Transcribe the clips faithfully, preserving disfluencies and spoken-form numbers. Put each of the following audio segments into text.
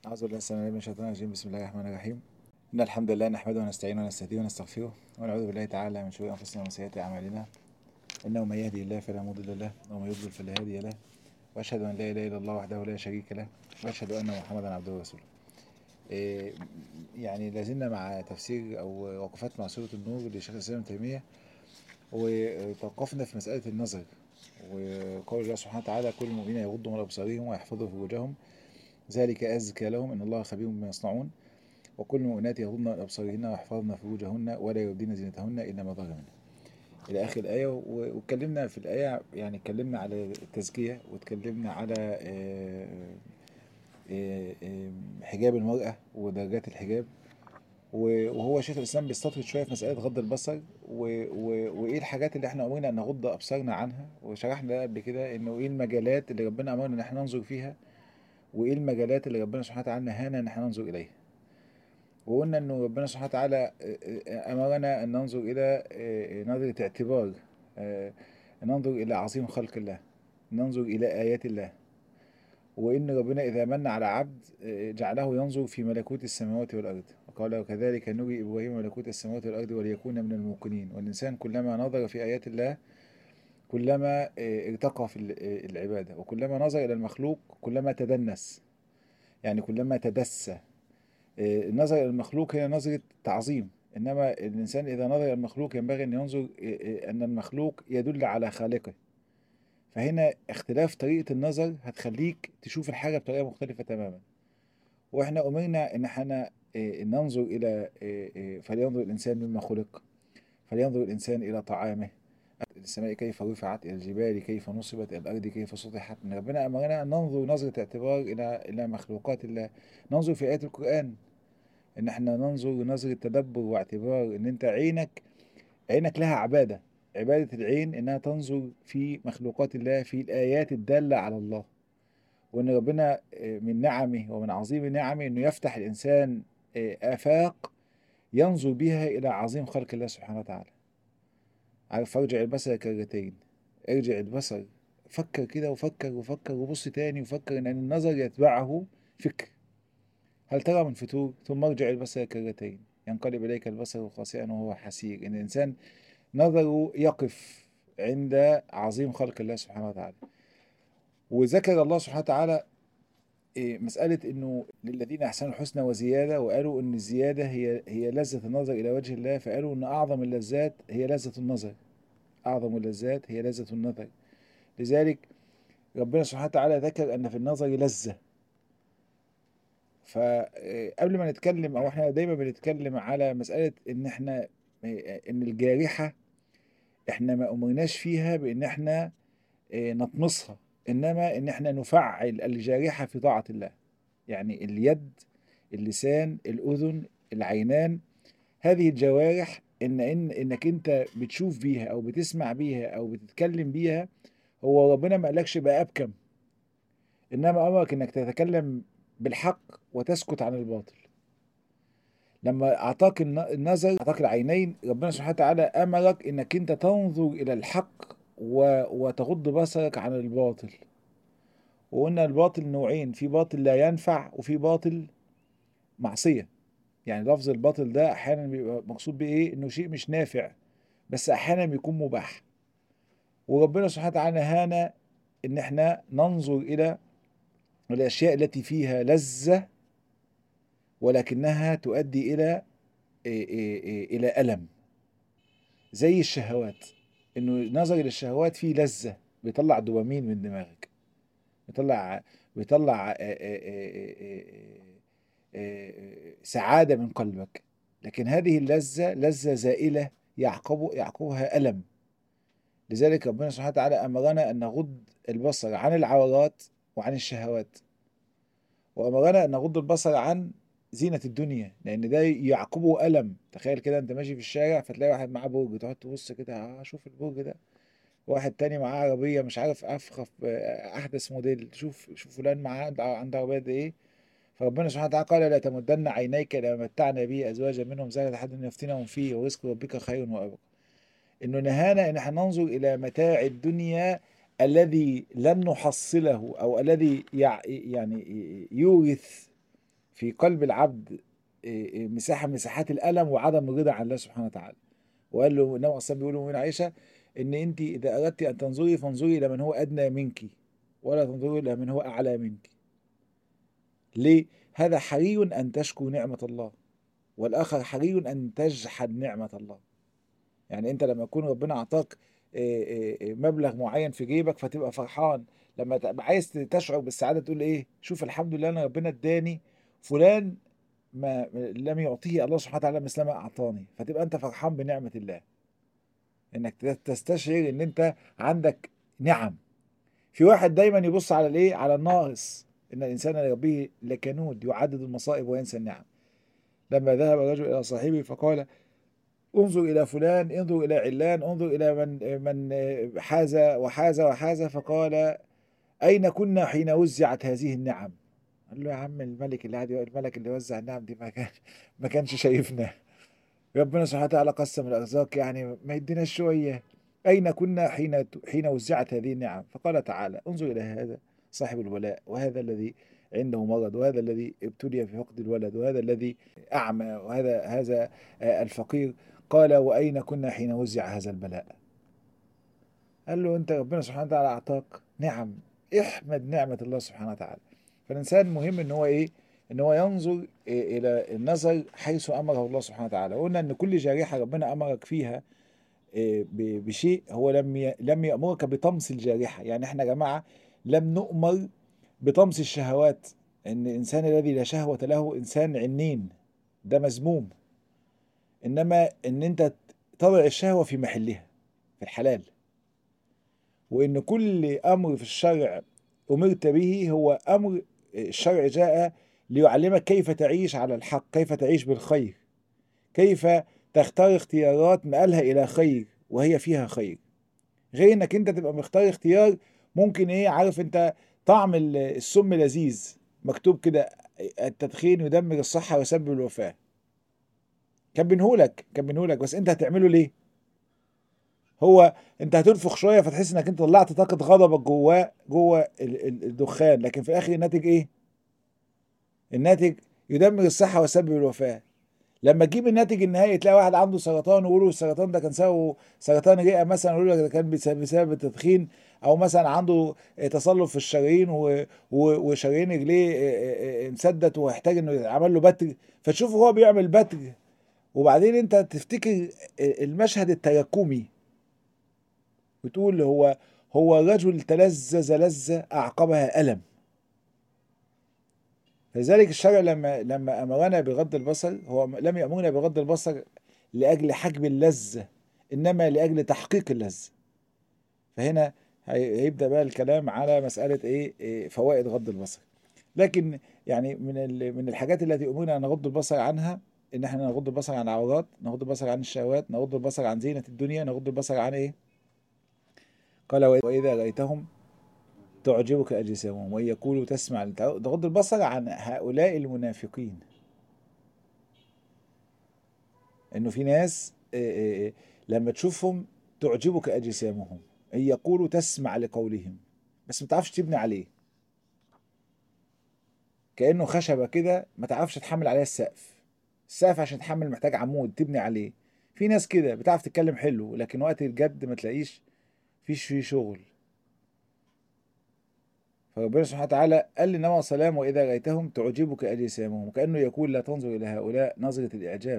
أعوذ بالله السميع العليم من الشيطان الرجيم. بسم الله الرحمن الرحيم. إن الحمد لله نحمده ونستعينه ونستهديه ونستغفره ونعوذ بالله تعالى من شرور أنفسنا ومن سيئات أعمالنا. إنه من يهدي الله فلا مضل له ومن يضلل فلا هادي له، وأشهد أن لا إله إلا الله وحده لا شريك له، وأشهد أن محمدا عبده ورسوله. إيه يعني لازلنا مع تفسير أو وقفات مع سورة النور لشيخ الإسلام ابن تيمية، وتوقفنا في مسألة النظر وقول الله سبحانه وتعالى: كل المؤمنين يغضوا من أبصارهم ويحفظوا فروجهم ذلك أزكى لهم إن الله خبير بما يصنعون، وكل المؤمنات يغضن من أبصارهن ويحفظن فروجهن ولا يبدين زينتهن إلا ما ظهر منها إلى آخر الآية. و- واتكلمنا في الآية، يعني اتكلمنا على التزكية، واتكلمنا على آه، آه، آه، حجاب المرأة ودرجات الحجاب. و- وهو شيخ الإسلام بيستطرد شوية في مسألة غض البصر و- و- وإيه الحاجات اللي إحنا أمرنا أن نغض أبصارنا عنها، وشرحنا ده قبل كده إنه إيه المجالات اللي ربنا أمرنا إن إحنا ننظر فيها، وإيه المجالات اللي ربنا سبحانه وتعالى نهانا إن إحنا ننظر إليها. وقلنا انه ربنا سبحانه وتعالى امرنا ان ننظر الى نظرة اعتبار، ننظر الى عظيم خلق الله، ننظر الى ايات الله، وان ربنا اذا من على عبد جعله ينظر في ملكوت السماوات والارض، وقال: وكذلك نري ابراهيم ملكوت السماوات والارض وليكون من الموقنين. والانسان كلما نظر في ايات الله كلما ارتقى في العبادة، وكلما نظر الى المخلوق كلما تدنس، يعني كلما تدسى. آه، النظر إلى المخلوق هي نظرة تعظيم، إنما الإنسان إذا نظر إلى المخلوق ينبغي أن ينظر آه، آه، أن المخلوق يدل على خالقه. فهنا اختلاف طريقة النظر هتخليك تشوف الحاجة بطريقة مختلفة تماما. وإحنا أمرنا إن إحنا آه، ننظر إلى آه، آه، فلينظر الإنسان مما خلق، فلينظر الإنسان إلى طعامه، السماء كيف رفعت، إلى الجبال كيف نصبت، إلى الأرض كيف سطحت. إن ربنا أمرنا أن ننظر نظرة اعتبار إلى إلى مخلوقات الله. ننظر في آيات القرآن، ان احنا ننظر نظرة تدبر واعتبار، ان انت عينك عينك لها عبادة. عبادة العين انها تنظر في مخلوقات الله، في الايات الدالة على الله. وان ربنا آه، من نعمه ومن عظيم نعمه انه يفتح الانسان آه، آفاق ينظر بها الى عظيم خلق الله سبحانه وتعالى. عارف: فارجع البصر كرتين. ارجع البصر، فكر كده وفكر وفكر وبص تاني وفكر ان النظر يتبعه فكر. هل ترى من فتور؟ ثم ارجع البصر كرتين ينقلب إليك البصر خاسئا وهو حسير. إن الإنسان نظره يقف عند عظيم خلق الله سبحانه وتعالى. وذكر الله سبحانه وتعالى إيه، مسألة إنه للذين أحسنوا الحسنى وزيادة، وقالوا إن الزيادة هي هي لذة النظر إلى وجه الله، فقالوا إن أعظم اللذات هي لذة النظر. أعظم اللذات هي لذة النظر. لذلك ربنا سبحانه وتعالى ذكر أن في النظر لذة. فقبل ما نتكلم، او احنا دايما بنتكلم على مسألة ان احنا ان الجارحة احنا ما امرناش فيها بان احنا آه، نطمسها، انما ان احنا نفعل الجارحة في طاعة الله. يعني اليد، اللسان، الاذن، العينان، هذه الجوارح ان ان انك انت بتشوف بيها او بتسمع بيها او بتتكلم بيها. هو ربنا ما قالكش بقى ابكم، انما امرك انك تتكلم بالحق وتسكت عن الباطل. لما اعطاك الن- النظر، اعطاك العينين، ربنا سبحانه وتعالى امرك انك انت تنظر الى الحق و... وتغض بصرك عن الباطل. وقلنا الباطل نوعين: في باطل لا ينفع وفي باطل معصية. يعني لفظ الباطل ده احيانا بيبقى مقصود بايه؟ انه شيء مش نافع، بس احيانا بيكون مباح. وربنا سبحانه وتعالى نهانا ان احنا ننظر الى الاشياء التي فيها لذة، ولكنها تؤدي الى إيه إيه إيه الى الم، زي الشهوات. انه نظري للشهوات فيه لذة، بيطلع دوبامين من دماغك، بيطلع بيطلع آه، آه، آه، آه، آه، آه، سعادة من قلبك. لكن هذه اللذة لذة زائلة يعقب يعقبها ألم. لذلك ربنا سبحانه وتعالى أمرنا أن نغض البصر عن العورات وعن الشهوات، وأمرنا أن نغض البصر عن زينة الدنيا، لأن ده يعقبه ألم. تخيل كده أنت ماشي في الشارع فتلاقي واحد معاه برج، تقعد تبص كده: آه شوف البرج ده. واحد تاني معاه عربية مش عارف أفخف آه، أحدث موديل، شوف شوف فلان معاه عنده عنده عربية قد إيه. فربنا سبحانه وتعالى قال: لا تمدن عينيك إلى ما متعنا به أزواجا منهم زهرة الحياة الدنيا نفتنهم فيه ورزق ربك خير وأبقى. إنه نهانا إن احنا ننظر إلى متاع الدنيا الذي لن نحصله، أو الذي يع يعني يورث في قلب العبد مساحة من مساحات الألم وعدم الرضا عن الله سبحانه وتعالى. وقال له النبي أصلا بيقول له من عائشة إن أنت إذا أردت أن تنظري فانظري إلى من هو أدنى منك ولا تنظري إلى من هو أعلى منك. ليه؟ هذا حري أن تشكو نعمة الله، والآخر حري أن تجحد نعمة الله. يعني أنت لما يكون ربنا أعطاك مبلغ معين في جيبك فتبقى فرحان، لما تبقى عايز تشعر بالسعادة تقول إيه؟ شوف الحمد لله أنا ربنا اداني فلان ما لم يعطيه الله سبحانه وتعالى مثل ما أعطاني، فتبقى أنت فرحان بنعمة الله، إنك تستشعر إن أنت عندك نعم. في واحد دايما يبص على الإيه؟ على الناقص، إن الإنسان لربه لكنود يعدد المصائب وينسى النعم. لما ذهب الرجل إلى صاحبه فقال انظر إلى فلان، انظر إلى علان، انظر إلى من من حاز وحاز وحاز، فقال أين كنا حين وزعت هذه النعم؟ قال له يا عم الملك اللي قاعد الملك اللي وزع النعم دي ما كان ما كانش شايفنا. ربنا سبحانه وتعالى قسم الأرزاق، يعني ما يديناش شوية. أين كنا حين حين وزعت هذه النعم؟ فقال تعالى انظر إلى هذا صاحب الولاء، وهذا الذي عنده مرض، وهذا الذي ابتلي في فقد الولد، وهذا الذي أعمى، وهذا هذا الفقير. قال وأين كنا حين وزع هذا البلاء؟ قال له أنت ربنا سبحانه وتعالى أعطاك نعم، احمد نعمة الله سبحانه وتعالى. فالإنسان مهم إن هو إيه؟ إن هو ينظر إيه إلى النظر حيث أمره الله سبحانه وتعالى. قلنا إن كل جارحة ربنا أمرك فيها إيه بشيء، هو لم لم يأمرك بطمس الجارحة. يعني إحنا يا جماعة لم نؤمر بطمس الشهوات، إن الإنسان الذي لا شهوة له إنسان عنين، ده مذموم. إنما إن أنت تضع الشهوة في محلها في الحلال، وإن كل أمر في الشرع أمرت به هو أمر الشرع جاء ليعلمك كيف تعيش على الحق، كيف تعيش بالخير، كيف تختار اختيارات مآلها إلى خير وهي فيها خير، غير إنك أنت تبقى مختار اختيار ممكن إيه، عارف أنت طعم السم لذيذ، مكتوب كده التدخين يدمر الصحة ويسبب الوفاة، كان بينهولك كان بينهولك بس أنت هتعمله ليه؟ هو انت هتنفخ شويه فتحس انك انت طلعت طاقه غضبك جواه جوه الدخان، لكن في الاخر الناتج ايه؟ الناتج يدمر الصحه ويسبب الوفاه. لما تجيب الناتج النهائي تلاقي واحد عنده سرطان ويقولوا السرطان ده كان سببه سرطان رئه مثلا، ويقولوا ده كان بسبب التدخين، او مثلا عنده تصلب في الشرايين وشرايين رجليه مسدت ويحتاج انه يعمل له بتر، فتشوفه هو بيعمل بتر، وبعدين انت تفتكر المشهد التراكمي بتقول هو هو رجل تلذذ لذة أعقبها ألم. فلذلك الشرع لما لما أمرنا بغض البصر هو لم يأمرنا بغض البصر لأجل حجب اللذة، إنما لأجل تحقيق اللذة. فهنا هيبدأ بقى الكلام على مسألة إيه, إيه فوائد غض البصر. لكن يعني من من الحاجات التي أمرنا أن نغض البصر عنها إن إحنا نغض البصر عن العورات، نغض البصر عن الشهوات، نغض البصر عن زينة الدنيا، نغض البصر عن إيه؟ قال وإذا رأيتهم تعجبك أجسامهم وإن يقولوا تسمع، تغض البصر عن هؤلاء المنافقين. إنه في ناس لما تشوفهم تعجبك أجسامهم، إن يقولوا تسمع لقولهم، بس ما تعرفش تبني عليه، كأنه خشبة كده ما تعرفش تحمل عليها السقف. السقف عشان تحمل محتاج عمود تبني عليه. في ناس كده بتعرف تتكلم حلو لكن وقت الجد ما تلاقيش فيش فيه شغل. فربنا سبحانه وتعالى قال للنبي عليه الصلاة والسلام وإذا رأيتهم تعجبك أجسامهم، كأنه يقول لا تنظر إلى هؤلاء نظرة الإعجاب،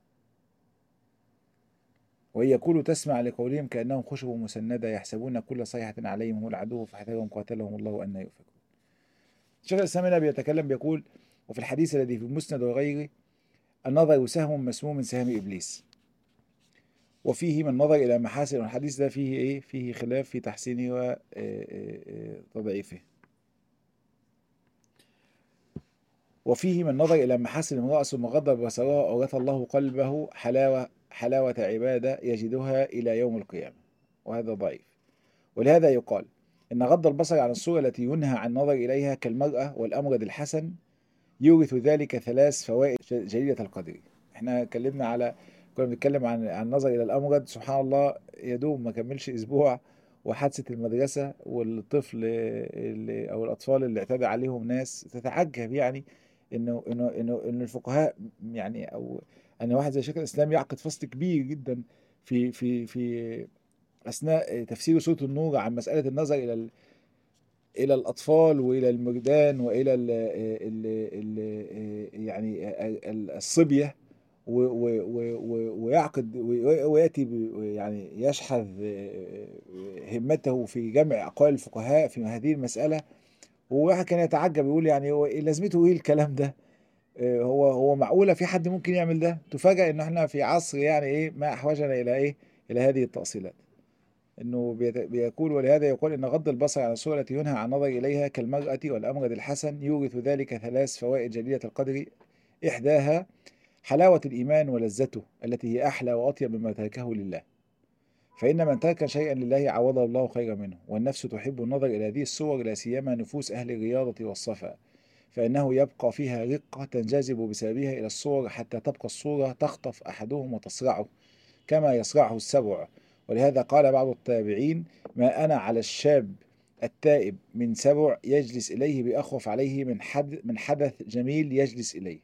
وإن يقولوا تسمع لقولهم كأنهم خشب مسندة يحسبون كل صيحة عليهم هم العدو فاحذرهم قاتلهم الله أن يؤفكون. الشيخ الإسلام هنا بيتكلم بيقول وفي الحديث الذي في المسند وغيره النظر سهم مسموم من سهام إبليس، وفيه من نظر إلى محاسن، والحديث ده فيه إيه؟ فيه خلاف في تحسينه وتضعيفه. وفيه من نظر إلى محاسن امرأة ثم غضب بصرها أورث الله قلبه حلاوة حلاوة عبادة يجدها إلى يوم القيامة، وهذا ضعيف. ولهذا يقال إن غض البصر عن الصورة التي ينهى عن النظر إليها كالمرأة والأمرد الحسن يورث ذلك ثلاث فوائد جليلة القدر. احنا اتكلمنا على كنا بنتكلم عن عن النظر إلى الأمرد، سبحان الله يدوم ما كملش أسبوع وحادثة المدرسة والطفل اللي أو الأطفال اللي اعتدى عليهم ناس، تتعجب يعني انه انه انه ان الفقهاء يعني، او ان واحد زي شيخ الاسلام يعقد فصل كبير جدا في في في اثناء تفسير سوره النور عن مساله النظر الى ال- الى الاطفال والى المجدان والى ال ال ال يعني ال- الصبيه، و- و- و- و- ويعقد و- وياتي ب- يعني يشحذ همته في جمع اقوال الفقهاء في هذه المساله. وواحد كان يتعجب يقول يعني هو إيه لازمته، ايه الكلام ده؟ آه، هو هو معقوله في حد ممكن يعمل ده؟ تفاجأ ان احنا في عصر يعني ايه ما احوجنا الى ايه، الى هذه التأصيلات. انه بيت- بيقول ولهذا يقول ان غض البصر عن الصورة التي ينهى عن النظر اليها كالمرأة والامرد الحسن يورث ذلك ثلاث فوائد جليلة القدر. احداها حلاوة الايمان ولذته التي هي احلى واطيب مما تركه لله، فإن من ترك شيئا لله عوضه الله خيرا منه. والنفس تحب النظر إلى هذه الصور، لا سيما نفوس أهل الرياضة والصفا، فإنه يبقى فيها رقة تنجذب بسببها إلى الصور حتى تبقى الصورة تخطف أحدهم وتصرعه كما يصرعه السبع. ولهذا قال بعض التابعين: ما أنا على الشاب التائب من سبع يجلس إليه بأخوف عليه من حد من حدث جميل يجلس إليه.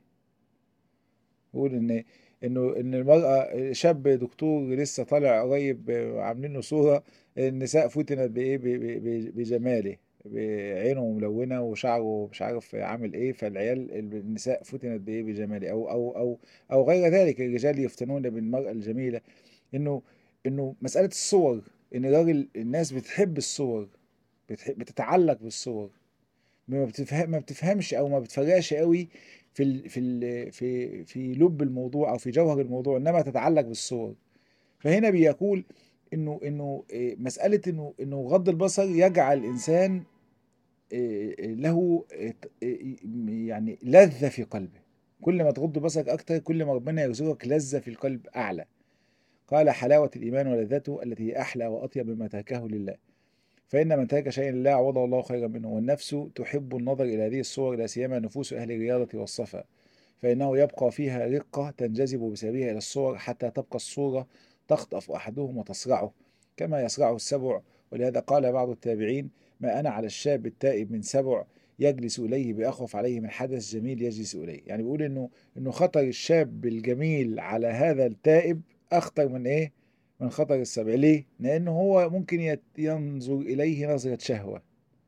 يقول ان انه ان المرأة شاب دكتور لسه طالع قريب عاملين له صورة، النساء فتنت بايه ب- ب- ب- بجماله، بعينه ملونة وشعره مش عارف عامل ايه، فالعيال النساء فتنت بايه بجماله، او او او او غير ذلك، الرجال يفتنون بالمرأة الجميلة. انه انه مسألة الصور، ان الراجل الناس بتحب الصور، بتحب بتتعلق بالصور، ما بتفهم ما بتفهمش او ما بتفرقش قوي في ال في ال في في لب الموضوع او في جوهر الموضوع، انما تتعلق بالصور. فهنا بيقول انه انه إيه، مساله انه انه غض البصر يجعل الانسان إيه، إيه، له إيه، إيه، يعني لذه في قلبه. كل ما تغض بصرك اكتر كل ما ربنا يرزقك لذه في القلب اعلى. قال: حلاوه الايمان ولذته التي هي احلى واطيب مما تركه لله، فإن من ترك شيئا لله عوضه الله خيرا منه. والنفس تحب النظر إلى هذه الصور، لا سيما نفوس أهل الرياضة والصفا، فإنه يبقى فيها رقة تنجذب بسببها إلى الصور حتى تبقى الصورة تخطف أحدهم وتصرعه كما يصرعه السبع. ولهذا قال بعض التابعين: ما أنا على الشاب التائب من سبع يجلس إليه بأخوف عليه من حدث جميل يجلس إليه. يعني بيقول إنه إنه خطر الشاب الجميل على هذا التائب أخطر من إيه؟ من خطر السبع. ليه؟ لأنه هو ممكن يت- ينظر إليه نظرة شهوة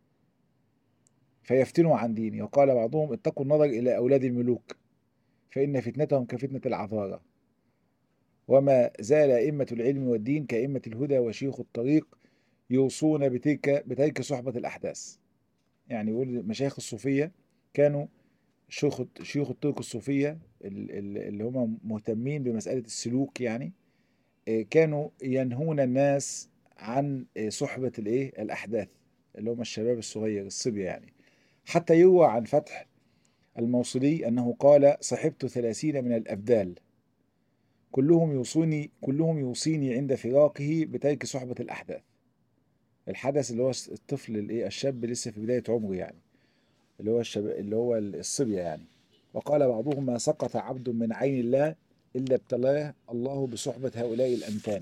فيفتنه عن دينه. وقال بعضهم: اتقوا النظر إلى أولاد الملوك فإن فتنتهم كفتنة العذارى. وما زال أئمة العلم والدين كأئمة الهدى وشيوخ الطريق يوصون بتلك بترك صحبة الأحداث. يعني يقول مشايخ الصوفية كانوا شيوخ شيوخ الطرق الصوفية ال- ال- اللي هم مهتمين بمسألة السلوك يعني، آه، كانوا ينهون الناس عن آه، صحبة الايه الأحداث، اللي هم الشباب الصغير الصبية يعني. حتى يروى عن فتح الموصلي أنه قال: صحبت ثلاثين من الأبدال كلهم يوصوني كلهم يوصيني عند فراقه بترك صحبة الأحداث. الحدث اللي هو الطفل الايه الشاب لسه في بداية عمره يعني، اللي هو الشب... اللي هو الصبية يعني. وقال بعضهم: ما سقط عبد من عين الله إلا ابتلاه الله بصحبة هؤلاء الأمثال.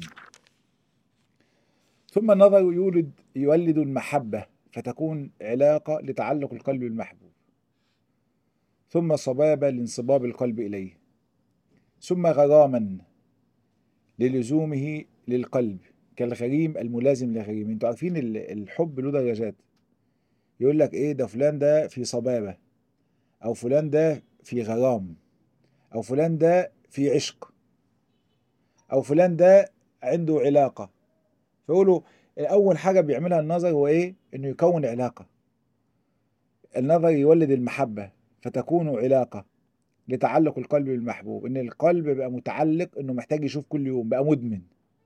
ثم النظر يولد يولد المحبة فتكون علاقة لتعلق القلب بالمحبوب، ثم صبابة لانصباب القلب إليه، ثم غراما للزومه للقلب كالغريم الملازم للغريم. انتوا عارفين ال- الحب له درجات. يقول لك ايه ده، فلان ده في صبابة، او فلان ده في غرام، او فلان ده في عشق، او فلان ده عنده علاقة. فيقولوا اول حاجة بيعملها النظر هو ايه؟ انه يكون علاقة. النظر يولد المحبة فتكون علاقة لتعلق القلب بالمحبوب، ان القلب بقى متعلق انه محتاج يشوف كل يوم، بقى مدمن.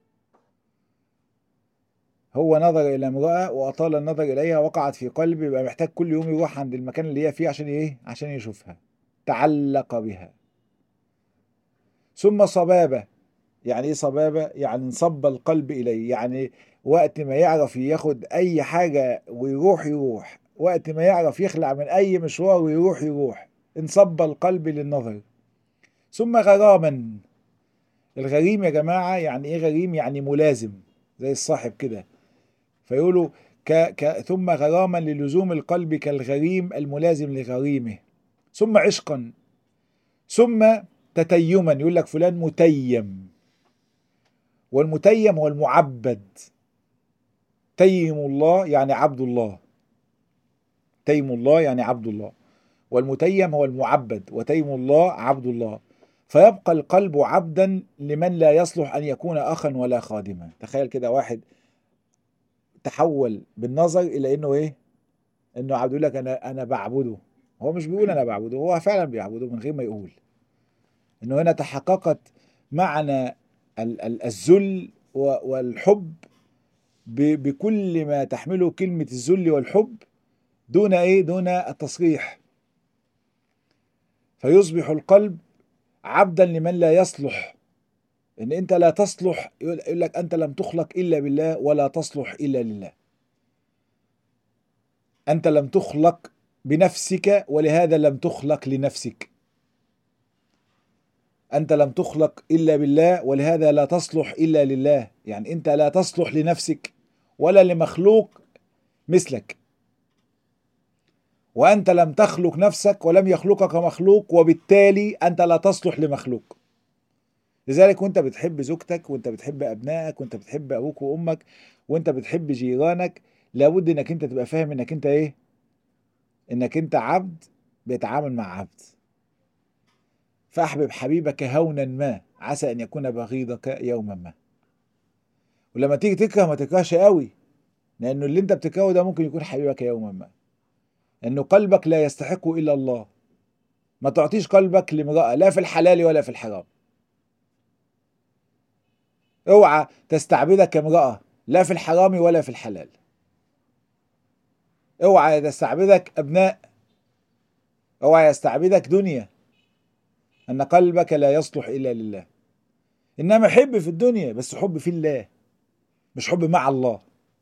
هو نظر الى امرأة واطال النظر اليها وقعت في قلبه، بقى محتاج كل يوم يروح عند المكان اللي هي فيه عشان ايه؟ عشان يشوفها، تعلق بها. ثم صبابة. يعني ايه صبابة؟ يعني انصب القلب اليه، يعني وقت ما يعرف ياخد اي حاجة ويروح يروح، وقت ما يعرف يخلع من اي مشوار ويروح يروح، انصب القلب للنظر. ثم غراما. الغريم يا جماعة يعني ايه غريم؟ يعني ملازم زي الصاحب كده. فيقولوا ك... ك... ثم غراما للزوم القلب كالغريم الملازم لغريمه. ثم عشقا، ثم تتيما، يقول لك فلان متيم، والمتيم هو المعبد. تيم الله يعني عبد الله، تيم الله يعني عبد الله، والمتيم هو المعبد، وتيم الله عبد الله. فيبقى القلب عبدا لمن لا يصلح أن يكون أخا ولا خادما. تخيل كده واحد تحول بالنظر إلى إنه إيه؟ إنه عبد، يقول لك أنا أنا بعبده. هو مش بيقول أنا بعبده، هو فعلا بيعبده من غير ما يقول. إنه هنا تحققت معنى ال- ال- الذل و- والحب ب- بكل ما تحمله كلمة الذل والحب، دون إيه؟ دون التصريح. فيصبح القلب عبدا لمن لا يصلح. ان انت لا تصلح، يقول لك انت لم تخلق الا بالله ولا تصلح الا لله. انت لم تخلق بنفسك ولهذا لم تخلق لنفسك. انت لم تخلق الا بالله ولهذا لا تصلح الا لله. يعني انت لا تصلح لنفسك ولا لمخلوق مثلك، وانت لم تخلق نفسك ولم يخلقك مخلوق، وبالتالي انت لا تصلح لمخلوق. لذلك وانت بتحب زوجتك، وانت بتحب ابنائك، وانت بتحب ابوك وامك، وانت بتحب جيرانك، لابد انك انت تبقى فاهم انك انت ايه؟ انك انت عبد بيتعامل مع عبد. فاحبب حبيبك هونا ما عسى ان يكون بغيضك يوما ما. ولما تيجي تكره ما تكرهش قوي، لانه اللي انت بتكرهه ده ممكن يكون حبيبك يوما ما، لانه قلبك لا يستحق الا الله. ما تعطيش قلبك لامرأة، لا في الحلال ولا في الحرام. اوعى تستعبدك امرأة، لا في الحرام ولا في الحلال. اوعى تستعبدك ابناء، اوعى يستعبدك دنيا، ان قلبك لا يصلح الا لله. انما حب في الدنيا، بس حب في الله، مش حب مع الله.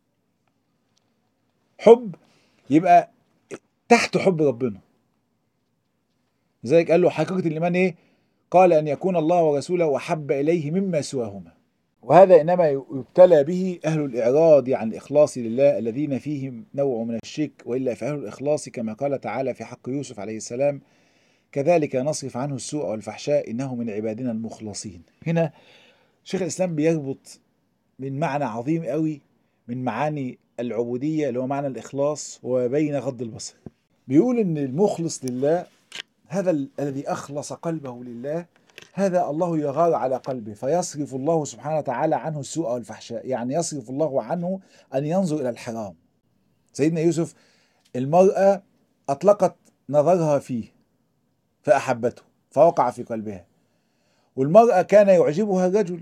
حب يبقى تحت حب ربنا. لذلك قال له حقيقة الإيمان إيه؟ قال أن يكون الله ورسوله وحب إليه مما سواهما. وهذا إنما يبتلى به أهل الإعراض عن الإخلاص لله، الذين فيهم نوع من الشرك، وإلا فأهل الإخلاص كما قال تعالى في حق يوسف عليه السلام: كذلك نصرف عنه السوء والفحشاء إنه من عبادنا المخلصين. هنا شيخ الإسلام بيربط من معنى عظيم قوي من معاني العبودية، اللي هو معنى الإخلاص، وبين غض البصر. بيقول إن المخلص لله هذا ال- الذي أخلص قلبه لله، هذا الله يغار على قلبه فيصرف الله سبحانه وتعالى عنه السوء والفحشاء. يعني يصرف الله عنه أن ينظر إلى الحرام. سيدنا يوسف المرأة أطلقت نظرها فيه فأحبته فوقع في قلبها، والمرأة كان يعجبها الرجل،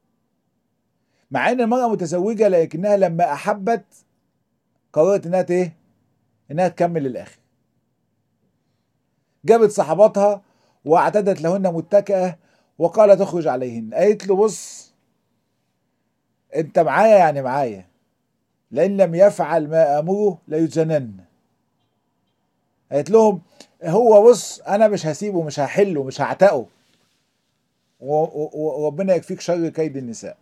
مع ان المرأة متزوجة، لكنها لما احبت قررت انها ايه؟ انها تكمل للاخر. جابت صحباتها واعتدت لهن متكئة وقالت اخرج عليهن. قالت له بص، انت معايا يعني معايا، لان لم يفعل ما امره ليجنن. قالت لهم هو بص انا مش هسيبه، مش هحله، مش هعتقه، و- و- وربنا يكفيك شر كيد النساء.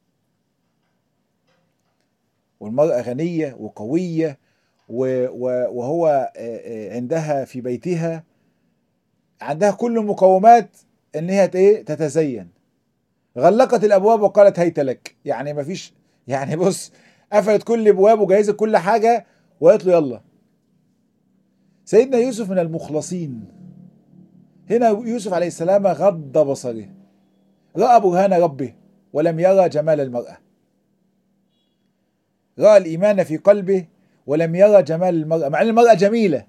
والمرأة غنية وقوية، و- و- وهو آه، آه، عندها في بيتها عندها كل المقومات ان هي ايه؟ تتزين. غلقت الابواب وقالت هيت لك. يعني ما فيش، يعني بص، قفلت كل الابواب وجهزت كل حاجه وقالت له يلا. سيدنا يوسف من المخلصين. هنا يوسف عليه السلام غض بصره، راى برهان ربه ولم يرى جمال المراه. راى الايمان في قلبه ولم يرى جمال المراه، مع ان المراه جميله.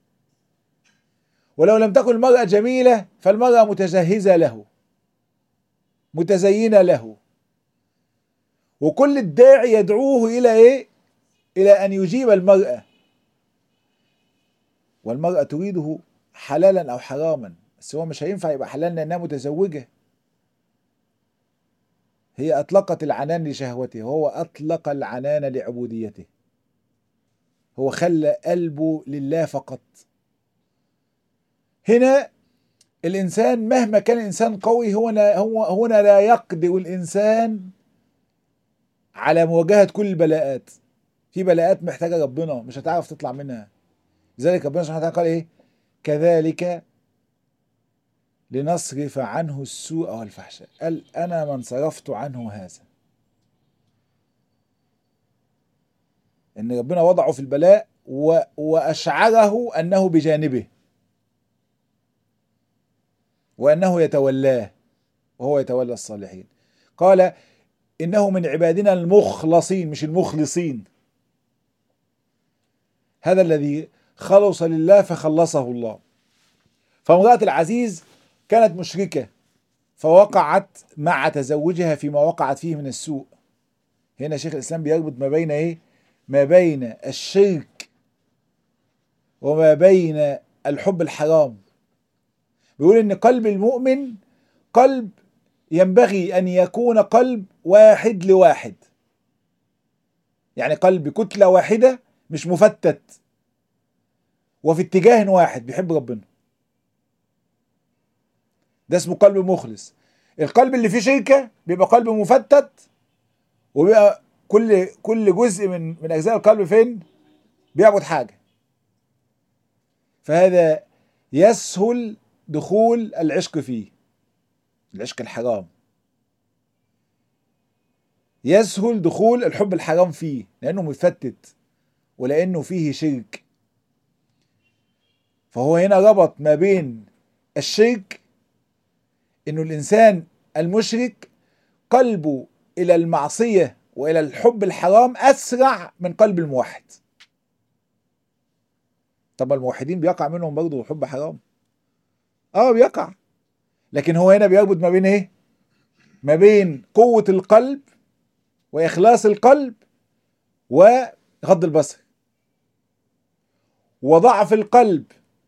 ولو لم تكن المراه جميله فالمراه متجهزه له، متزينه له. وكل الداعي يدعوه إلى إيه؟ إلى أن يجيب المرأة، والمرأة تريده حلالا أو حراما، بس هو مش هينفع يبقى حلال لأنها متزوجة. هي أطلقت العنان لشهوته، وهو أطلق العنان لعبوديته. هو خلى قلبه لله فقط. هنا الإنسان مهما كان الإنسان قوي، هو هو هنا لا يقدر الإنسان على مواجهة كل البلاءات. في بلاءات محتاجة ربنا، مش هتعرف تطلع منها. لذلك ربنا سبحانه وتعالى قال إيه؟ كذلك لنصرف عنه السوء والفحشاء. قال أنا من صرفت عنه هذا، إن ربنا وضعه في البلاء و... وأشعره أنه بجانبه وأنه يتولاه وهو يتولى الصالحين. قال إنه من عبادنا المخلصين مش المخلصين، هذا الذي خلص لله فخلصه الله. فامرأة العزيز كانت مشركة فوقعت مع تزوجها فيما وقعت فيه من السوء. هنا شيخ الإسلام بيربط ما بين إيه؟ ما بين الشرك وما بين الحب الحرام. بيقول إن قلب المؤمن قلب ينبغي أن يكون قلب واحد لواحد، يعني قلب كتلة واحدة مش مفتت وفي اتجاه واحد بيحب ربنا، ده اسمه قلب مخلص. القلب اللي فيه شركة بيبقى قلب مفتت، وبيبقى كل كل جزء من من أجزاء القلب فين؟ بيعبد حاجة. فهذا يسهل دخول العشق فيه، العشق الحرام يسهل دخول الحب الحرام فيه، لأنه مفتت ولأنه فيه شرك. فهو هنا ربط ما بين الشرك، إنه الإنسان المشرك قلبه إلى المعصية وإلى الحب الحرام أسرع من قلب الموحد. طب الموحدين بيقع منهم برضه حب حرام، اه بيقع، لكن هو هنا بيربط ما بين ايه؟ ما بين قوة القلب وإخلاص القلب وغض البصر، وضعف القلب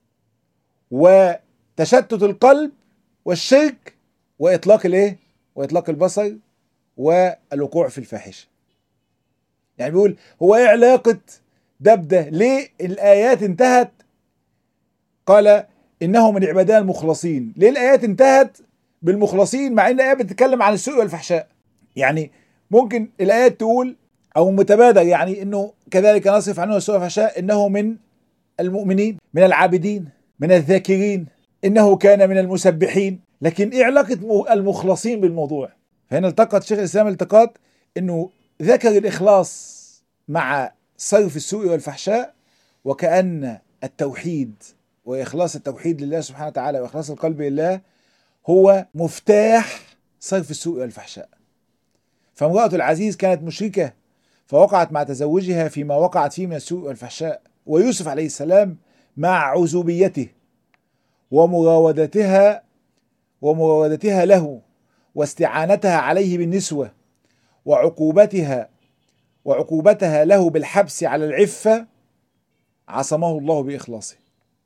وتشتت القلب والشرك وإطلاق الايه؟ وإطلاق البصر والوقوع في الفاحشة. يعني بيقول هو ايه علاقة ده بده؟ ليه الآيات انتهت قال إنه من عبادنا المخلصين؟ ليه الآيات انتهت بالمخلصين مع إن الآيات بتتكلم عن السوء والفحشاء؟ يعني ممكن الآيات تقول أو متبادر يعني إنه كذلك نصرف عنه السوء والفحشاء إنه من المؤمنين من العابدين من الذاكرين إنه كان من المسبحين، لكن إيه علاقة المخلصين بالموضوع؟ فهنا التقط شيخ الإسلام التقاط إنه ذكر الإخلاص مع صرف السوء والفحشاء، وكأن التوحيد وإخلاص التوحيد لله سبحانه وتعالى وإخلاص القلب لله هو مفتاح صرف السوء والفحشاء. فامرأة العزيز كانت مشركة فوقعت مع تزوجها فيما وقعت فيه من السوء والفحشاء، ويوسف عليه السلام مع عزوبيته ومراودتها ومراودتها له واستعانتها عليه بالنسوة وعقوبتها وعقوبتها له بالحبس على العفة عصمه الله بإخلاصه،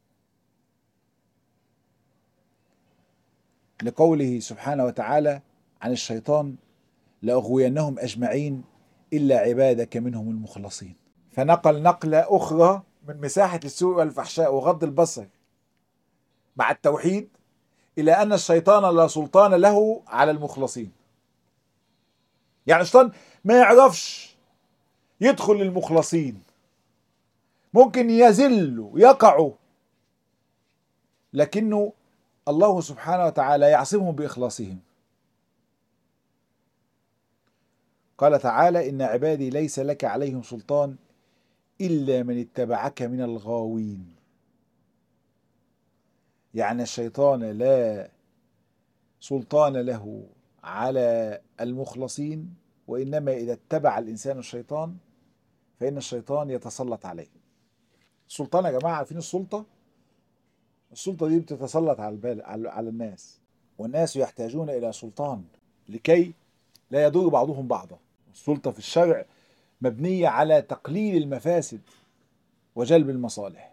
لقوله سبحانه وتعالى عن الشيطان لأغوينهم أجمعين إلا عبادك منهم المخلصين. فنقل نقلة أخرى من مساحة السوء والفحشاء وغض البصر مع التوحيد إلى أن الشيطان لا سلطان له على المخلصين. يعني الشيطان ما يعرفش يدخل للمخلصين، ممكن يزلوا يقعوا، لكنه الله سبحانه وتعالى يعصمهم بإخلاصهم. قال تعالى إن عبادي ليس لك عليهم سلطان إلا من اتبعك من الغاوين. يعني الشيطان لا سلطان له على المخلصين، وإنما إذا اتبع الإنسان الشيطان فإن الشيطان يتسلط عليه. السلطان يا جماعة عارفين السلطة؟ السلطة دي بتتسلط على البال على الناس، والناس يحتاجون إلى سلطان لكي لا يضر بعضهم بعضا. السلطة في الشرع مبنية على تقليل المفاسد وجلب المصالح.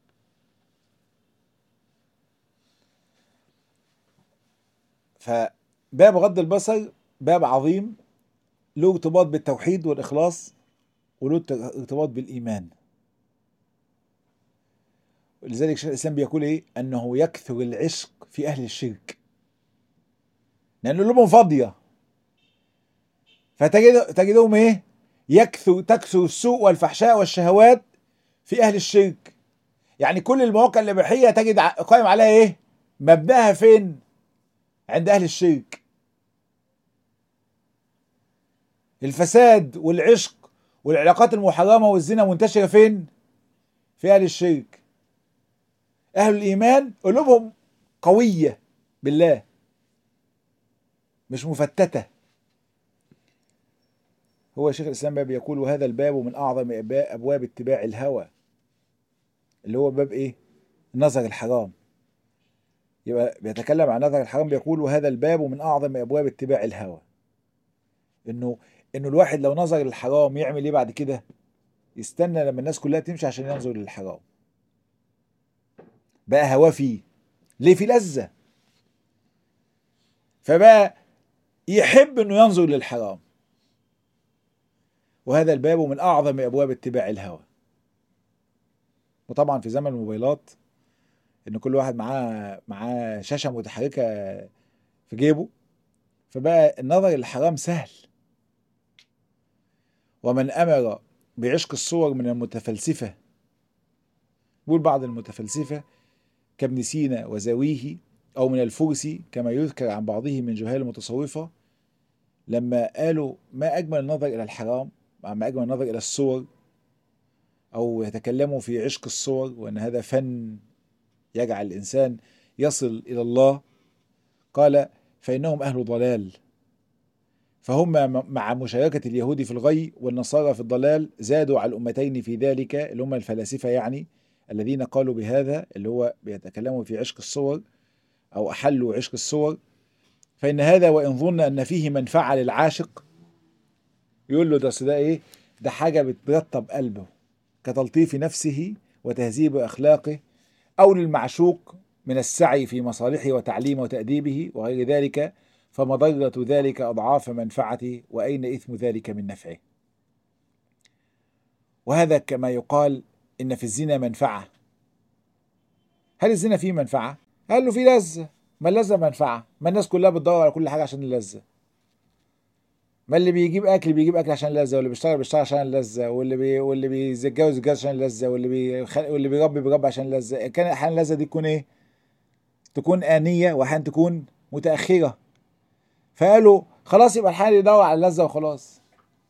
فباب غض البصر باب عظيم له ارتباط بالتوحيد والإخلاص وله ارتباط بالإيمان. ولذلك شيخ الإسلام بيقول إيه؟ أنه يكثر العشق في أهل الشرك، لأن قلوبهم فاضية، فتجدهم إيه؟ يكثر تكثر السوء والفحشاء والشهوات في أهل الشرك. يعني كل المواقع الإباحية تجد قائم عليها إيه؟ مبدأها فين؟ عند أهل الشرك. الفساد والعشق والعلاقات المحرمة والزنا منتشرة فين؟ في أهل الشرك. أهل الإيمان قلوبهم قوية بالله، مش مفتتة. هو شيخ الإسلام باب يقول: وهذا الباب من أعظم أبواب اتباع الهوى، اللي هو باب إيه؟ نظر الحرام. يبقى بيتكلم عن نظر الحرام، بيقول: وهذا الباب من أعظم أبواب اتباع الهوى. إنه إنه الواحد لو نظر للحرام يعمل إيه بعد كده؟ يستنى لما الناس كلها تمشي عشان ينظر للحرام. بقى هواه فيه، ليه؟ في لذة، فبقى يحب إنه ينظر للحرام. وهذا الباب من أعظم أبواب اتباع الهوى. وطبعا في زمن الموبايلات، إن كل واحد معاه معاه شاشة متحركة في جيبه، فبقى النظر للحرام سهل. ومن أمر بعشق الصور من المتفلسفة، يقول بعض المتفلسفة كابن سينا وزاويه، أو من الفرس كما يذكر عن بعضهم من جهال المتصوفة، لما قالوا: ما أجمل النظر إلى الحرام، ما أجمل النظر إلى الصور، أو يتكلموا في عشق الصور وأن هذا فن يجعل الإنسان يصل إلى الله. قال: فإنهم أهل ضلال، فهم مع مشاركة اليهود في الغي والنصارى في الضلال زادوا على الأمتين في ذلك، اللي هم الفلاسفة يعني، الذين قالوا بهذا، اللي هو بيتكلموا في عشق الصور أو أحلوا عشق الصور. فإن هذا وإن ظن أن فيه منفعة للعاشق، يقول له ده ده إيه؟ ده حاجة بترطب قلبه كتلطيف نفسه وتهذيب أخلاقه، أو للمعشوق من السعي في مصالحه وتعليمه وتأديبه وغير ذلك، فمضرة ذلك أضعاف منفعته، وأين إثم ذلك من نفعه. وهذا كما يقال إن في الزنا منفعة. هل الزنا فيه منفعة؟ قال له فيه لذة. ما اللذة منفعة؟ ما الناس كلها بتدور على كل حاجة عشان اللذة. ما اللي بيجيب أكل بيجيب أكل عشان اللذة، واللي بيشتغل بيشتغل عشان اللذة، واللي بي واللي بيتجوز يتجوز عشان اللذة، واللي بي واللي بيربي بيربي عشان اللذة. كان أحيانا اللذة دي تكون إيه؟ تكون آنية، وأحيانا تكون متأخرة. فقالوا خلاص يبقى الحال يدور على اللذة وخلاص.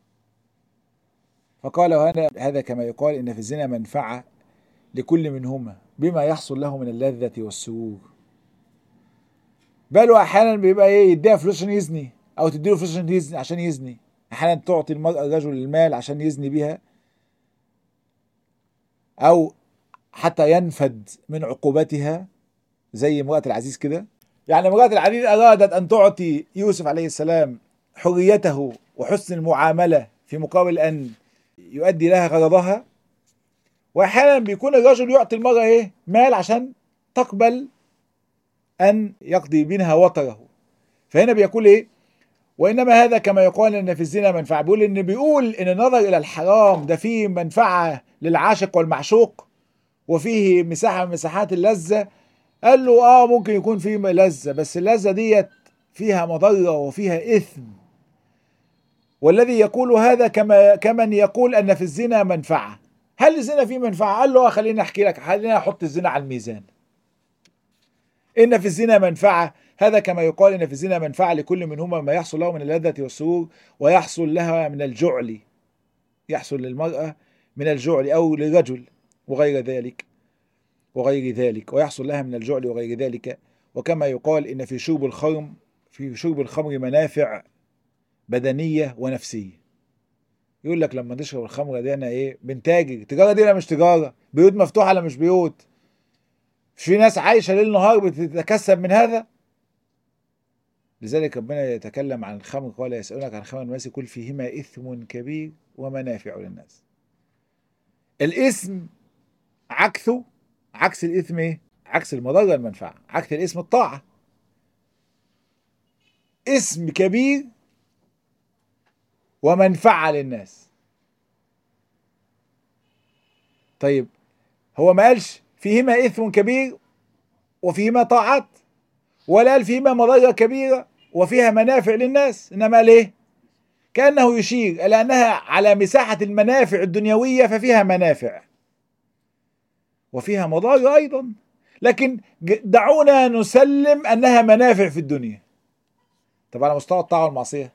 فقال: وهذا هذا كما يقال إن في الزنا منفعة لكل منهما بما يحصل له من اللذة والسرور. بل أحيانا بيبقى إيه؟ يديها فلوس عشان يزني، أو تديله فلوس عشان يزني عشان يزني. أحيانا تعطي المرأة الرجل المال عشان يزني بها، أو حتى ينفد من عقوبتها، زي امرأة العزيز كده. يعني امرأة العزيز أرادت أن تعطي يوسف عليه السلام حريته وحسن المعاملة في مقابل أن يؤدي لها غرضها. وأحيانا بيكون الرجل يعطي المرأة إيه؟ مال عشان تقبل أن يقضي منها وطره. فهنا بيقول إيه؟ وإنما هذا كما يقال إن في الزنا منفعة. بيقول إن بيقول إن النظر إلى الحرام ده فيه منفعة للعاشق والمعشوق، وفيه مساحة من مساحات اللذة. قال له آه ممكن يكون فيه لذة، بس اللذة ديت فيها مضرة وفيها إثم. والذي يقول هذا كما كمن يقول أن في الزنا منفعة. هل الزنا فيه منفعة؟ قال له آه خليني أحكي لك، خليني أحط الزنا على الميزان. إن في الزنا منفعة، هذا كما يقال إن في الزنا منفعة لكل منهما ما يحصل له من اللذة والسرور، ويحصل لها من الجعل، يحصل للمرأة من الجعل أو للرجل وغير ذلك وغير ذلك ويحصل لها من الجعل وغير ذلك. وكما يقال إن في شرب الخمر في شرب الخمر منافع بدنية ونفسية. يقول لك لما نشرب الخمر دي أنا إيه؟ بنتاجر. تجارة دي أنا مش تجارة. بيوت مفتوحة ولا مش بيوت؟ في ناس عايشة ليل نهار بتتكسب من هذا. لذلك ربنا يتكلم عن الخمر، قال: يسألونك عن الخمر والميسر قل فيهما إثم كبير ومنافع للناس. الإثم عكسه، عكس الإثم إيه؟ عكس المضرة المنفعة. عكس الإثم الطاعة. إثم كبير ومنفعة للناس. طيب هو ما قالش فيهما إثم كبير وفيهما طاعات، ولا قال فيهما مضرة كبيرة وفيها منافع للناس، إنما ليه؟ كأنه يشير إلى أنها على مساحة المنافع الدنيوية ففيها منافع وفيها مضار أيضا، لكن دعونا نسلم أنها منافع في الدنيا. طب على مستوى الطاعة والمعصية،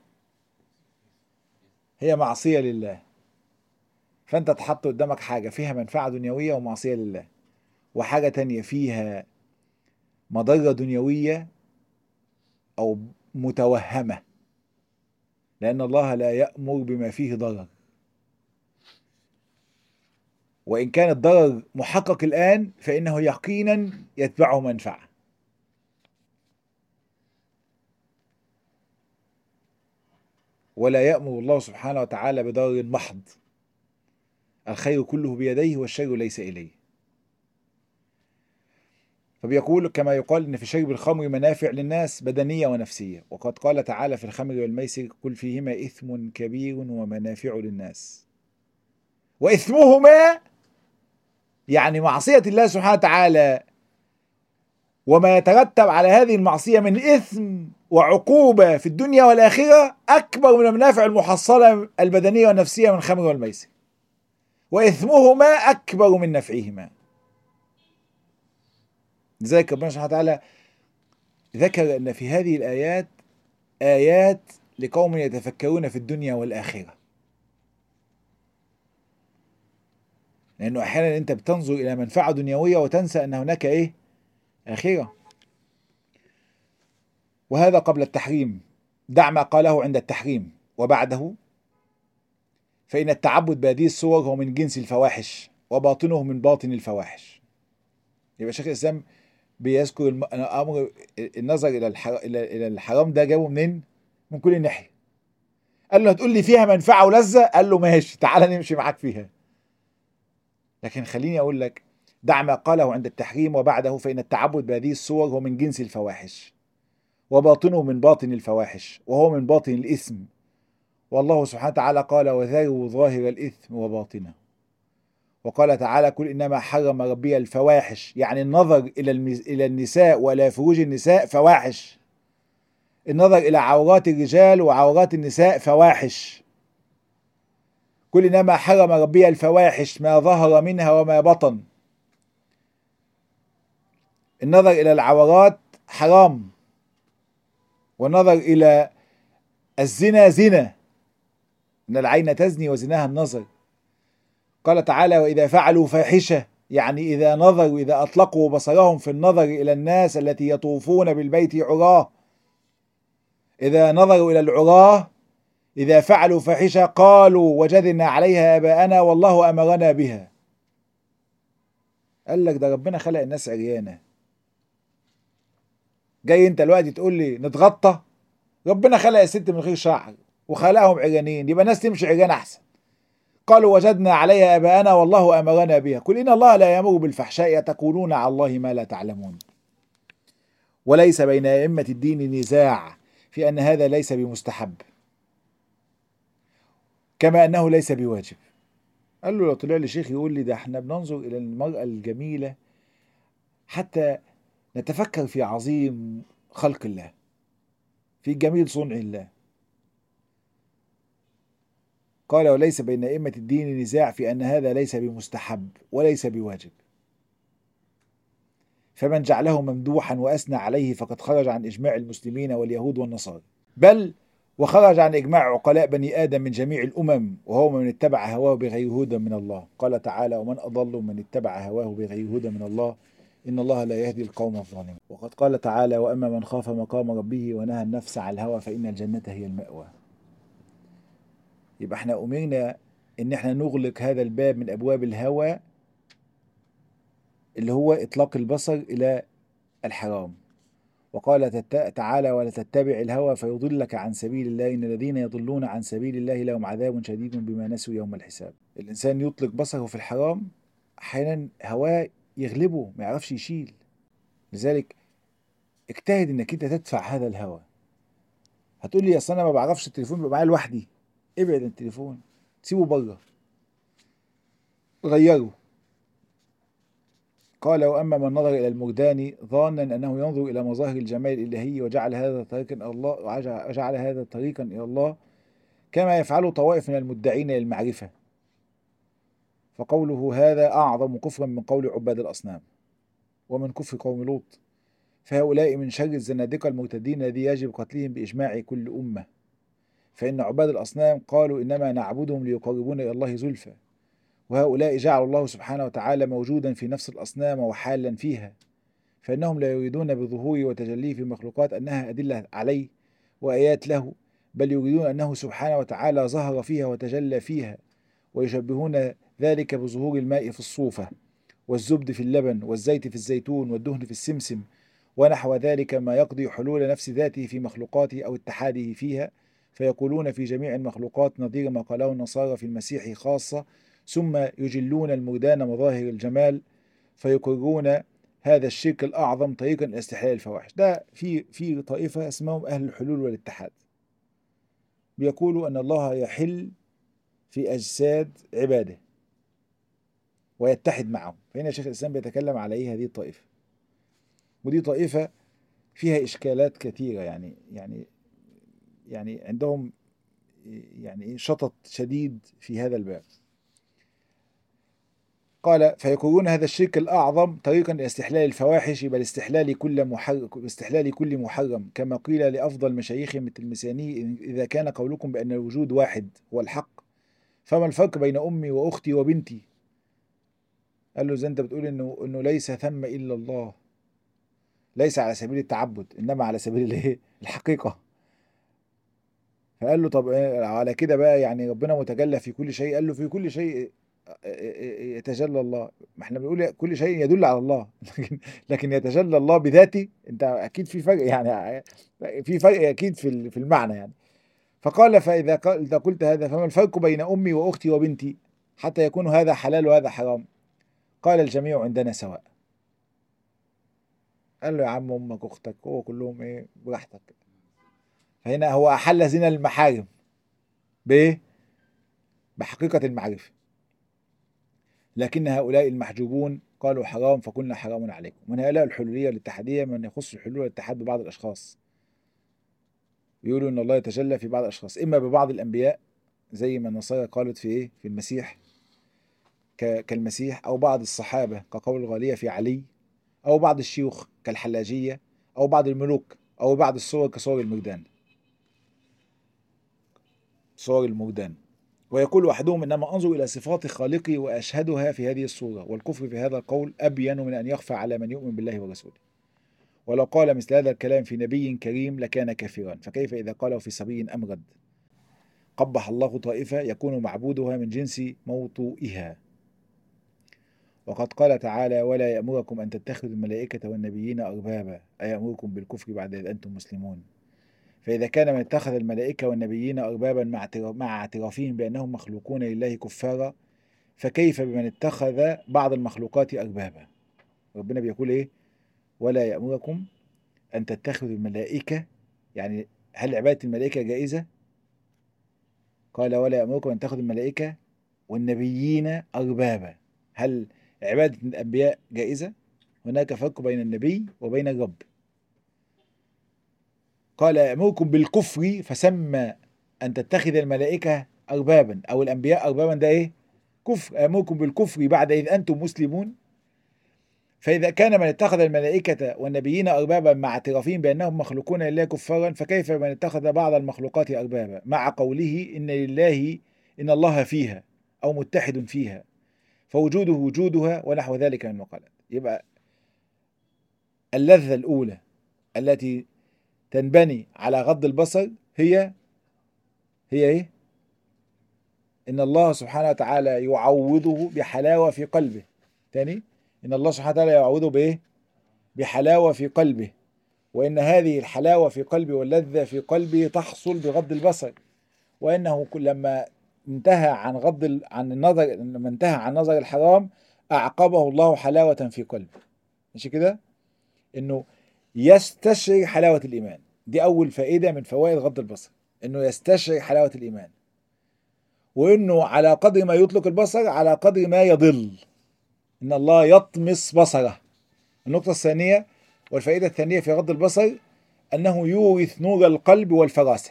هي معصية لله، فأنت تحط قدامك حاجة فيها منفعة دنيوية ومعصية لله، وحاجة تانية فيها مضرة دنيوية أو متوهمة، لأن الله لا يأمر بما فيه ضرر، وإن كان الضرر محقق الآن فإنه يقينا يتبعه منفعة. ولا يأمر الله سبحانه وتعالى بضرر محض، الخير كله بيديه والشر ليس إليه. فبيقول كما يقال إن في شرب الخمر منافع للناس بدنية ونفسية، وقد قال تعالى في الخمر والميسر قل فيهما إثم كبير ومنافع للناس وإثمهما، يعني معصية الله سبحانه وتعالى وما يترتب على هذه المعصية من إثم وعقوبة في الدنيا والآخرة أكبر من المنافع المحصلة البدنية والنفسية من الخمر والميسر، وإثمهما أكبر من نفعهما. لذلك ربنا سبحانه وتعالى ذكر أن في هذه الآيات آيات لقوم يتفكرون في الدنيا والآخرة، لأنه أحيانا أنت بتنظر إلى منفعة دنيوية وتنسى أن هناك إيه؟ آخرة. وهذا قبل التحريم، دع ما قاله عند التحريم، وبعده فإن التعبد بهذه الصور هو من جنس الفواحش وباطنه من باطن الفواحش. يبقى شيخ الإسلام بيذكر الأمر النظر إلى إلى الحرام ده جابه منين؟ من كل ناحية. قال له هتقول لي فيها منفعة ولذة؟ قال له ماشي تعالى نمشي معاك فيها، لكن خليني أقول لك دع ما قاله عند التحريم وبعده فإن التعبد بهذه الصور هو من جنس الفواحش وباطنه من باطن الفواحش وهو من باطن الإثم، والله سبحانه وتعالى قال وذروا ظاهر الإثم وباطنه، وقال تعالى قل إنما حرم ربي الفواحش، يعني النظر إلى إلى النساء وإلى فروج النساء فواحش، النظر إلى عورات الرجال وعورات النساء فواحش. قل إنما حرم ربي الفواحش ما ظهر منها وما بطن، النظر إلى العورات حرام، والنظر إلى الزنا زنا، إن العين تزني وزناها النظر. قال تعالى وإذا فعلوا فاحشة، يعني إذا نظروا إذا أطلقوا بصرهم في النظر إلى الناس التي يطوفون بالبيت عراه، إذا نظروا إلى العراه إذا فعلوا فاحشة قالوا وجدنا عليها آباءنا والله أمرنا بها. قال لك ده ربنا خلق الناس عريانة، جاي انت دلوقتي تقول لي نتغطى؟ ربنا خلق الست من غير شعر وخلقهم عريانين، يبقى الناس تمشي عريان احسن. قالوا وجدنا عليها اباءنا والله امرنا بها، قل ان الله لا يامر بالفحشاء تقولون على الله ما لا تعلمون. وليس بين ائمه الدين نزاع في ان هذا ليس بمستحب كما انه ليس بواجب. قال له لو طلع لي شيخ يقول لي ده احنا بننظر الى المراه الجميله حتى نتفكر في عظيم خلق الله، في جميل صنع الله. قال وليس بين أئمة الدين نزاع في أن هذا ليس بمستحب وليس بواجب، فمن جعله ممدوحا وأثنى عليه فقد خرج عن إجماع المسلمين واليهود والنصارى، بل وخرج عن إجماع عقلاء بني آدم من جميع الأمم، وهو من اتبع هواه بغير هدى من الله. قال تعالى ومن أضل من اتبع هواه بغير هدى من الله إن الله لا يهدي القوم الظالمين. وقد قال تعالى وأما من خاف مقام ربه ونهى النفس عن الهوى فإن الجنة هي المأوى. يبقى احنا أمرنا إن احنا نغلق هذا الباب من أبواب الهوى اللي هو إطلاق البصر إلى الحرام. وقال تعالى ولا تتبع الهوى فيضلك عن سبيل الله إن الذين يضلون عن سبيل الله لهم عذاب شديد بما نسوا يوم الحساب. الإنسان يطلق بصره في الحرام أحيانا هواه يغلبه ما يعرفش يشيل، لذلك اجتهد إنك أنت تدفع هذا الهوى. هتقول لي أصل أنا ما بعرفش التليفون بيبقى معايا لوحدي، ابعد عن التليفون، سيبه بره، غيره. قال وأما من نظر إلى المردان ظانا أنه ينظر إلى مظاهر الجمال الإلهي وجعل هذا طريقا إلى الله وجعل هذا طريقا إلى الله كما يفعله طوائف من المدعين للمعرفة، فقوله هذا أعظم كفرا من قول عباد الأصنام ومن كفر قوم لوط، فهؤلاء من شر الزنادقة المرتدين الذي يجب قتلهم بإجماع كل أمة، فإن عباد الأصنام قالوا إنما نعبدهم ليقربونا إلى الله زلفى، وهؤلاء جعل الله سبحانه وتعالى موجودا في نفس الأصنام وحالا فيها، فإنهم لا يريدون بظهوره وتجليه في المخلوقات أنها أدلة عليه وآيات له، بل يريدون أنه سبحانه وتعالى ظهر فيها وتجلى فيها، ويشبهون ذلك بظهور الماء في الصوفة والزبد في اللبن والزيت في الزيتون والدهن في السمسم ونحو ذلك، ما يقضي حلول نفس ذاته في مخلوقاته أو اتحاده فيها، فيقولون في جميع المخلوقات نظير ما قاله النصارى في المسيح خاصة، ثم يجلون المردان مظاهر الجمال، فيقرون هذا الشرك الأعظم طريقا إلى استحلال الفواحش. ده في في طائفة اسمهم أهل الحلول والاتحاد، بيقولوا أن الله يحل في أجساد عباده ويتحد معهم. فهنا شيخ الإسلام بيتكلم على إيه هذه الطائفة، ودي طائفة فيها إشكالات كثيرة، يعني يعني يعني عندهم يعني شطط شديد في هذا الباب. قال فيقولون هذا الشرك الأعظم طريقا لاستحلال الفواحش، بل استحلال كل محرم استحلال كل محرم، كما قيل لأفضل مشايخهم مثل المساني: إذا كان قولكم بأن الوجود واحد هو الحق، فما الفرق بين أمي وأختي وبنتي؟ قال له زي أنت بتقول إنه إنه ليس ثم إلا الله، ليس على سبيل التعبد إنما على سبيل الإيه؟ الحقيقة. فقال له طب على كده بقى يعني ربنا متجلى في كل شيء؟ قال له في كل شيء يتجلى الله. ما احنا بنقول كل شيء يدل على الله، لكن لكن يتجلى الله بذاته، انت اكيد في فرق، يعني في فرق اكيد في في المعنى يعني. فقال فاذا اذا قلت هذا فما الفرق بين امي واختي وبنتي حتى يكون هذا حلال وهذا حرام؟ قال الجميع عندنا سواء. قال له يا عم امك اختك هو كلهم ايه براحتك. فهنا هو احل زنا المحارم بايه؟ بحقيقة المعرفة، لكن هؤلاء المحجوبون قالوا حرام فقلنا حرام عليكم. من هؤلاء الحلولية والاتحادية من يخص الحلول والاتحاد ببعض الأشخاص، يقولوا إن الله يتجلى في بعض الأشخاص، إما ببعض الأنبياء زي ما النصارى قالت في إيه في المسيح كالمسيح، أو بعض الصحابة كقول الغالية في علي، أو بعض الشيوخ كالحلاجية، أو بعض الملوك، أو بعض الصور كصور المردان صور المردان. ويقول أحدهم إنما أنظر إلى صفات خالقي وأشهدها في هذه الصورة، والكفر في هذا القول أبين من أن يخفى على من يؤمن بالله ورسوله، ولو قال مثل هذا الكلام في نبي كريم لكان كافرا، فكيف إذا قاله في صبي أمغد قبح الله طائفة يكون معبودها من جنس موطوئها. وقد قال تعالى ولا يأمركم أن تتخذوا الملائكة والنبيين أربابا أيأمركم بالكفر بعد إذ أنتم مسلمون. فإذا كان من اتخذ الملائكة والنبيين أربابا مع اعترافهم بأنهم مخلوقون لله كفارا، فكيف بمن اتخذ بعض المخلوقات أربابا؟ ربنا بيقول إيه؟ ولا يأمركم أن تتخذوا الملائكة، يعني هل عبادة الملائكة جائزة؟ قال ولا يأمركم أن تتخذوا الملائكة والنبيين أربابا، هل عبادة الأنبياء جائزة؟ هناك فرق بين النبي وبين الرب. قال يأمركم بالكفر فسمى أن تتخذ الملائكة أربابا أو الأنبياء أربابا، ده إيه؟ كفر. يأمركم بالكفر بعد إذ أنتم مسلمون. فإذا كان من اتخذ الملائكة والنبيين أربابا مع اعترافهم بأنهم مخلوقون لله كفارا، فكيف من اتخذ بعض المخلوقات أربابا مع قوله إن لله إن الله فيها أو متحد فيها فوجوده وجودها ونحو ذلك من المقالات. يبقى اللذة الأولى التي تنبني على غض البصر هي هي إيه؟ إن الله سبحانه وتعالى يعوضه بحلاوة في قلبه. تاني، إن الله سبحانه وتعالى يعوضه بإيه؟ بحلاوة في قلبه، وإن هذه الحلاوة في قلبه واللذة في قلبه تحصل بغض البصر، وإنه لما انتهى عن غض عن النظر لما انتهى عن نظر الحرام أعقبه الله حلاوة في قلبه. مش كده؟ إنه يستشعر حلاوة الإيمان. دي أول فائدة من فوائد غض البصر، إنه يستشعر حلاوة الإيمان، وإنه على قدر ما يطلق البصر على قدر ما يضل، إن الله يطمس بصره. النقطة الثانية والفائدة الثانية في غض البصر أنه يورث نور القلب والفراسة.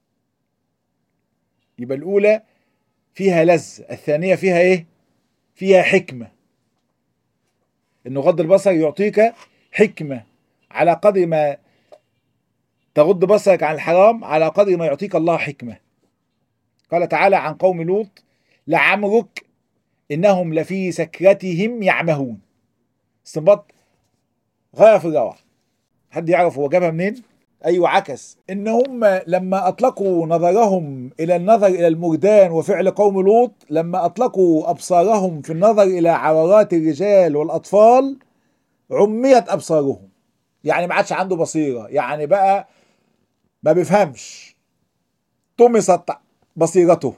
يبقى الأولى فيها لذة، الثانية فيها إيه؟ فيها حكمة. إنه غض البصر يعطيك حكمة على قدر ما تغض بصرك عن الحرام على قدر ما يعطيك الله حكمة. قال تعالى عن قوم لوط: لعمرك إنهم لفي سكرتهم يعمهون. استنباط غاية في الروعة. حد يعرف هو جابها منين؟ أيوة، عكس إن هم لما أطلقوا نظرهم إلى النظر إلى المردان وفعل قوم لوط، لما أطلقوا أبصارهم في النظر إلى عورات الرجال والأطفال عميت أبصارهم، يعني ما عادش عنده بصيرة، يعني بقى ما بيفهمش، طمست بصيرته،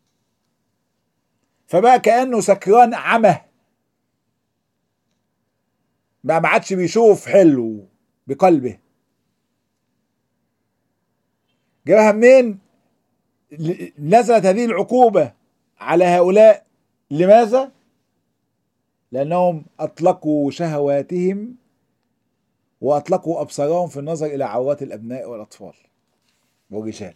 فبقى كأنه سكران عمى، بقى ما عادش بيشوف حلو بقلبه. جابها منين؟ نزلت هذه العقوبة على هؤلاء لماذا؟ لأنهم أطلقوا شهواتهم وأطلقوا أبصارهم في النظر إلى عورات الأبناء والأطفال والرجال.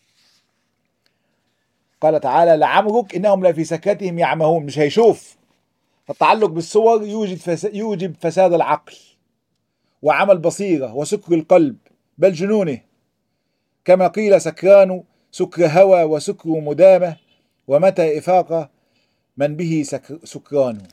قال تعالى: لعمرك إنهم لفي سكرتهم يعمهون، مش هيشوف. فالتعلق بالصور يوجد فس... يوجب فساد العقل وعمى البصيرة وسكر القلب بل جنونه، كما قيل: سكران سكر هوى وسكر مدامة، ومتى إفاقة من به سكر سكران.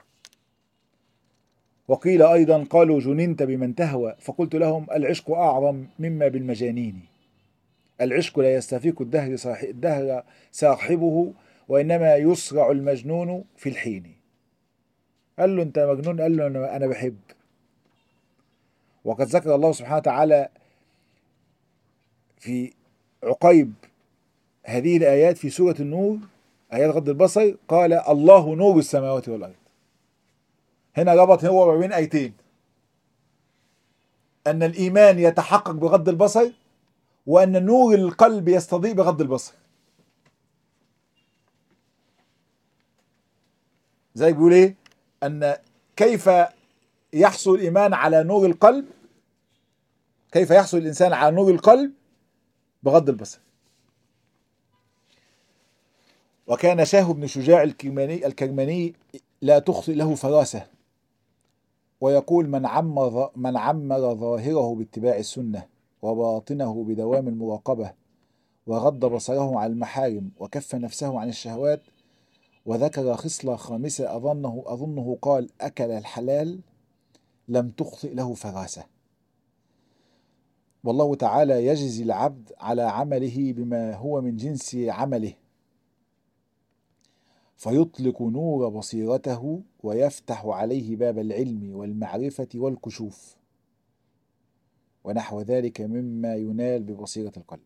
وقيل أيضا: قالوا جننت بمن تهوى، فقلت لهم: العشق أعظم مما بالمجانين. العشق لا يستفيق الدهر صاحب الدهر صاحبه، وإنما يصرع المجنون في الحين. قال له: أنت مجنون؟ قال له: أنا بحب. وقد ذكر الله سبحانه وتعالى في عقيب هذه الآيات في سورة النور، آيات غض البصر، قال: الله نور السماوات والأرض. هنا ربط هو ما بين آيتين، أن الإيمان يتحقق بغض البصر، وأن نور القلب يستضيء بغض البصر. زي بيقول إيه؟ أن كيف يحصل الإيمان على نور القلب، كيف يحصل الإنسان على نور القلب؟ بغض البصر. وكان شاه بن شجاع الكرماني الكرماني لا تخطئ له فراسة، ويقول: من عمر من عمر ظاهره باتباع السنة وباطنه بدوام المراقبة، وغض بصره عن المحارم وكف نفسه عن الشهوات، وذكر خصلة خامسة أظنه أظنه قال: أكل الحلال، لم تخطئ له فراسة. والله تعالى يجزي العبد على عمله بما هو من جنس عمله، فيطلق نور بصيرته ويفتح عليه باب العلم والمعرفة والكشوف ونحو ذلك مما ينال ببصيرة القلب.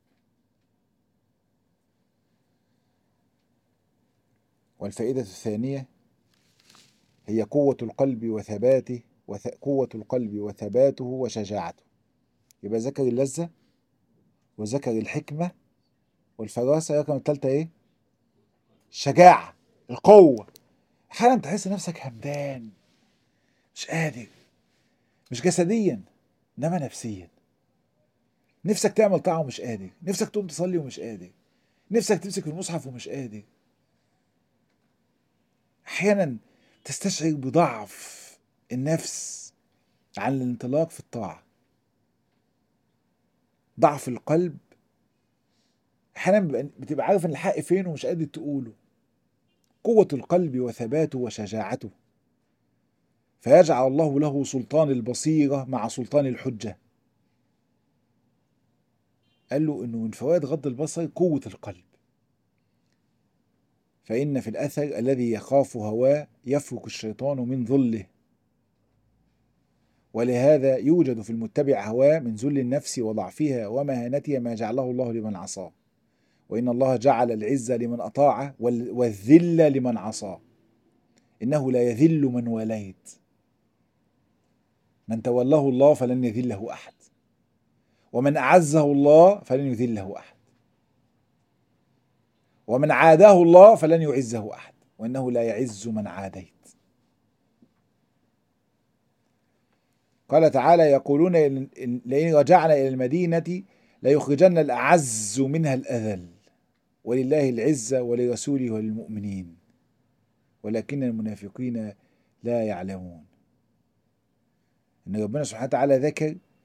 والفائدة الثانية هي قوة القلب وثباته وث... قوة القلب وثباته وشجاعته. يبقى ذكر اللذة وذكر الحكمة والفراسة، رقم الثالثة ايه؟ الشجاعة، القوة. احيانا تحس نفسك همدان، مش قادر، مش جسديا انما نفسيا، نفسك تعمل طاعة ومش قادر، نفسك تقوم تصلي ومش قادر، نفسك تمسك في المصحف ومش قادر. احيانا تستشعر بضعف النفس عن الانطلاق في الطاعة، ضعف القلب. احيانا بتبقى عارف ان الحق فين ومش قادر تقوله. قوة القلب وثباته وشجاعته، فيجعل الله له سلطان البصيرة مع سلطان الحجة. قال له انه من فوائد غض البصر قوة القلب، فإن في الأثر الذي يخاف هواه يفرك الشيطان من ظله، ولهذا يوجد في المتبع هواه من ذل النفس وضعفها ومهانتها ما جعله الله لمن عصاه، وإن الله جعل العزة لمن أطاعه والذل لمن عصاه، إنه لا يذل من واليت، من تولاه الله فلن يذله أحد، ومن أعزه الله فلن يذله أحد، ومن عاداه الله فلن يعزه أحد، وإنه لا يعز من عاديت. قال تعالى: يقولون لئن رجعنا إلى المدينة ليخرجن الأعز منها الأذل، ولله العزة ولرسوله وللمؤمنين ولكن المنافقين لا يعلمون. إن ربنا سبحانه وتعالى ذكر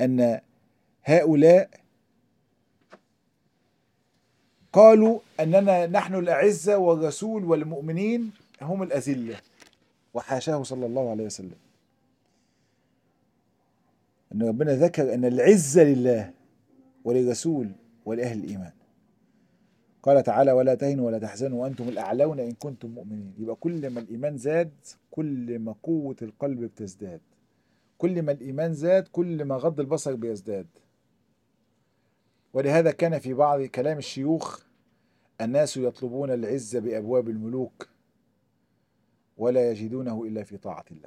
أن هؤلاء قالوا أننا نحن الأعزة والرسول والمؤمنين هم الأذلة، وحاشاه صلى الله عليه وسلم. أن ربنا ذكر أن العزة لله وللرسول ولأهل الإيمان. قال تعالى: ولا تهنوا ولا تحزنوا وأنتم الأعلون إن كنتم مؤمنين. يبقى كل ما الإيمان زاد كل ما قوة القلب بتزداد، كل ما الإيمان زاد كل ما غض البصر بيزداد. ولهذا كان في بعض كلام الشيوخ: الناس يطلبون العزة بأبواب الملوك ولا يجدونه إلا في طاعة الله.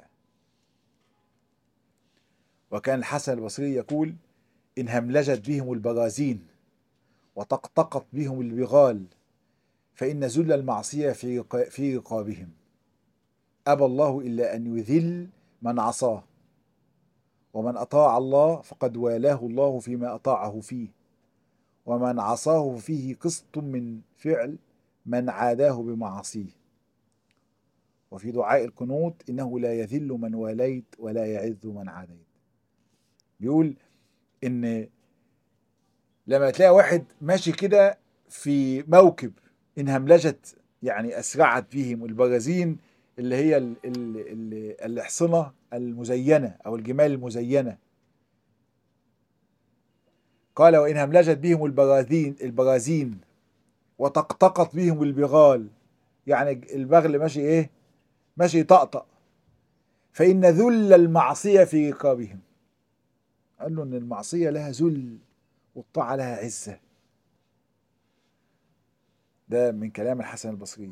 وكان الحسن البصري يقول: إن هملجت بهم البرازين وطقطقت بهم البغال فإن ذل المعصية في في رقابهم، أبى الله إلا أن يذل من عصاه، ومن أطاع الله فقد والاه الله فيما أطاعه فيه، ومن عصاه فيه قسط من فعل من عاداه بمعاصيه. وفي دعاء القنوت: إنه لا يذل من واليت ولا يعز من عاديت. بيقول إن لما تلاقي واحد ماشي كده في موكب، إن هملجت يعني أسرعت بهم البرازين، اللي هي ال ال ال الأحصنة المزينة أو الجمال المزينة. قال: وإن هملجت بهم البراذين البرازين وطقطقت بهم البغال، يعني البغل ماشي إيه؟ ماشي يطقطق، فإن ذل المعصية في رقابهم. قال له إن المعصية لها ذل والطاعة لها عزة. ده من كلام الحسن البصري.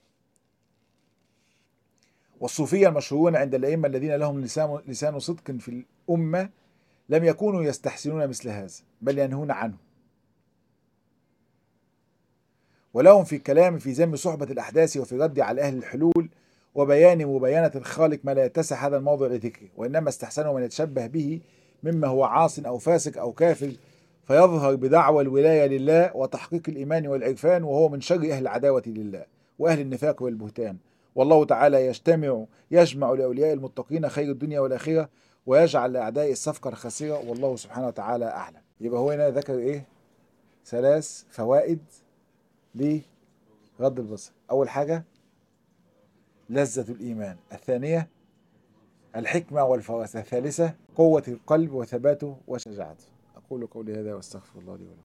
والصوفية المشهورون عند الأئمة الذين لهم لسان لسان صدق في الأمة لم يكونوا يستحسنون مثل هذا، بل ينهون عنه. ولهم في الكلام في ذم صحبة الأحداث وفي رد على أهل الحلول وبيان مباينة الخالق ما لا يتسع هذا الموضع لذكره، وإنما استحسنوا من يتشبه به مما هو عاص أو فاسق أو كافر، فيظهر بدعوى الولاية لله وتحقيق الإيمان والعرفان، وهو من شر أهل العداوة لله وأهل النفاق والبهتان. والله تعالى يجتمع يجمع لأولياء المتقين خير الدنيا والآخرة، ويجعل لأعداء الصفقة الخسيرة، والله سبحانه وتعالى أعلم. يبقى هو هنا ذكر إيه؟ ثلاث فوائد لغض البصر. أول حاجة لذة الإيمان، الثانية الحكمة والفراسة، الثالثة قوة القلب وثباته وشجاعته. أقول قولي هذا واستغفر الله لي ولكم.